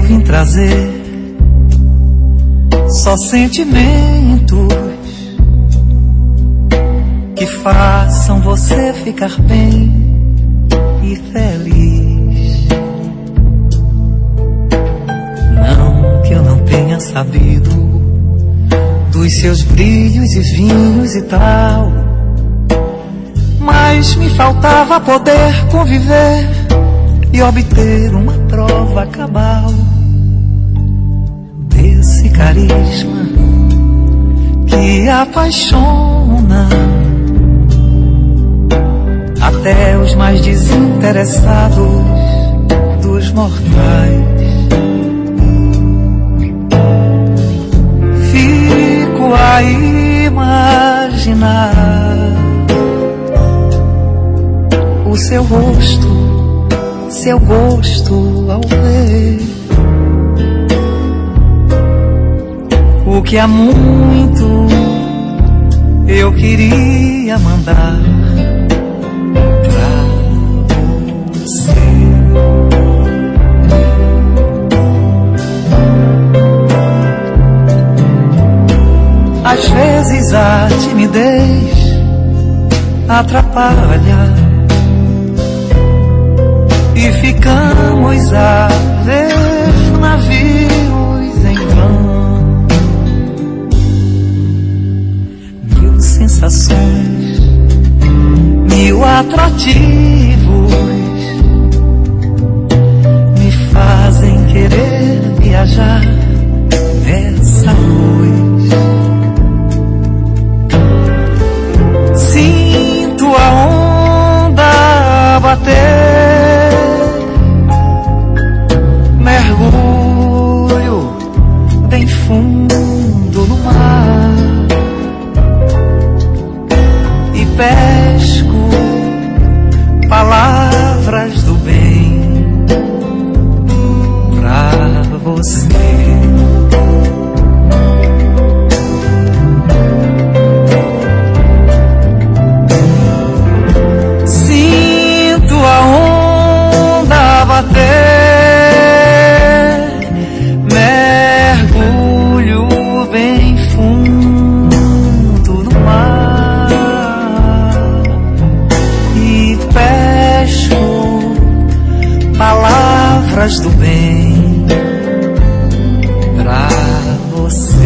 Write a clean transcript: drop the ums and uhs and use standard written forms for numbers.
vim trazer só sentimentos que façam você ficar bem e feliz. Não que eu não tenha sabido dos seus brilhos e vinhos e tal, mas me faltava poder conviver e obter uma prova cabal desse carisma que apaixona até os mais desinteressados dos mortais. Fico a imaginar o seu rosto, seu gosto ao ver o que há muito eu queria mandar pra você. Às vezes a timidez atrapalha e ficamos a ver navios em vão. Mil sensações, mil atrativos me fazem querer viajar nessa luz. Sinto a onda bater, mergulho bem fundo no mar e pesco palavras do bem pra você. Sinto a onda bater, palavras do bem pra você.